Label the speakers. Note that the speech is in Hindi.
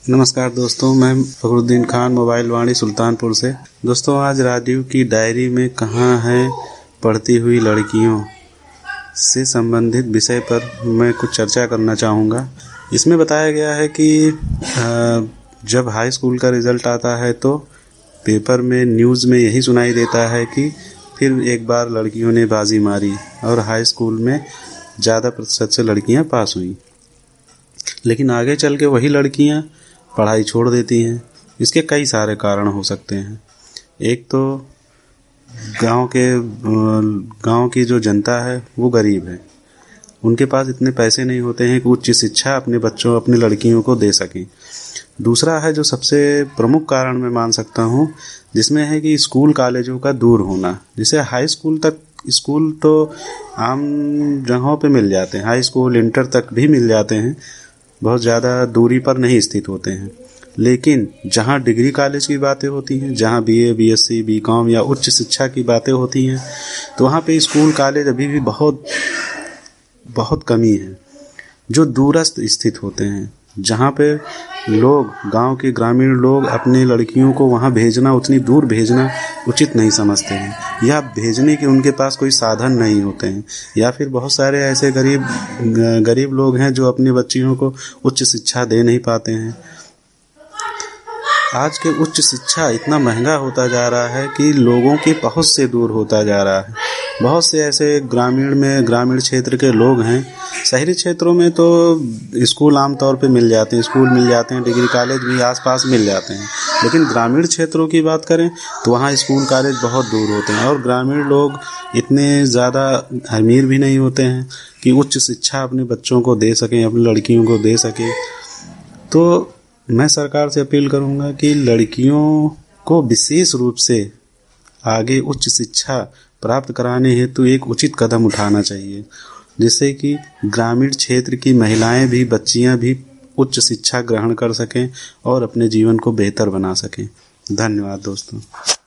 Speaker 1: नमस्कार दोस्तों, मैं फखरुद्दीन खान, मोबाइल वाणी सुल्तानपुर से। दोस्तों, आज राजीव की डायरी में कहाँ है पढ़ती हुई लड़कियों से संबंधित विषय पर मैं कुछ चर्चा करना चाहूँगा। इसमें बताया गया है कि जब हाई स्कूल का रिज़ल्ट आता है तो पेपर में, न्यूज़ में यही सुनाई देता है कि फिर एक बार लड़कियों ने बाजी मारी और हाई स्कूल में ज़्यादा प्रतिशत से लड़कियाँ पास हुई। लेकिन आगे चल के वही लड़कियाँ पढ़ाई छोड़ देती हैं। इसके कई सारे कारण हो सकते हैं। एक तो गांव की जो जनता है वो गरीब है, उनके पास इतने पैसे नहीं होते हैं कि उच्च शिक्षा अपनी लड़कियों को दे सकें। दूसरा है, जो सबसे प्रमुख कारण मैं मान सकता हूँ, जिसमें है कि स्कूल कॉलेजों का दूर होना। जैसे हाई स्कूल तक स्कूल तो आम जगहों पे मिल जाते हैं, हाई स्कूल इंटर तक भी मिल जाते हैं, बहुत ज़्यादा दूरी पर नहीं स्थित होते हैं। लेकिन जहाँ डिग्री कॉलेज की बातें होती हैं, जहाँ बीए, बीएससी, बीकॉम या उच्च शिक्षा की बातें होती हैं, तो वहाँ पे स्कूल कॉलेज अभी भी बहुत कमी है, जो दूरस्थ स्थित होते हैं, जहाँ पे गांव के ग्रामीण लोग अपने लड़कियों को वहाँ भेजना, उतनी दूर भेजना उचित नहीं समझते हैं, या भेजने के उनके पास कोई साधन नहीं होते हैं, या फिर बहुत सारे ऐसे गरीब लोग हैं जो अपनी बच्चियों को उच्च शिक्षा दे नहीं पाते हैं। आज के उच्च शिक्षा इतना महंगा होता जा रहा है कि लोगों की पहुंच से दूर होता जा रहा है। बहुत से ऐसे ग्रामीण क्षेत्र के लोग हैं। शहरी क्षेत्रों में तो स्कूल आमतौर पे मिल जाते हैं, डिग्री कॉलेज भी आसपास मिल जाते हैं। लेकिन ग्रामीण क्षेत्रों की बात करें तो वहाँ स्कूल कॉलेज बहुत दूर होते हैं, और ग्रामीण लोग इतने ज़्यादा अमीर भी नहीं होते हैं कि उच्च शिक्षा अपने बच्चों को दे सकें, अपनी लड़कियों को दे सकें। तो मैं सरकार से अपील करूंगा कि लड़कियों को विशेष रूप से आगे उच्च शिक्षा प्राप्त कराने हेतु एक उचित कदम उठाना चाहिए, जिससे कि ग्रामीण क्षेत्र की महिलाएं भी, बच्चियां भी उच्च शिक्षा ग्रहण कर सकें और अपने जीवन को बेहतर बना सकें। धन्यवाद दोस्तों।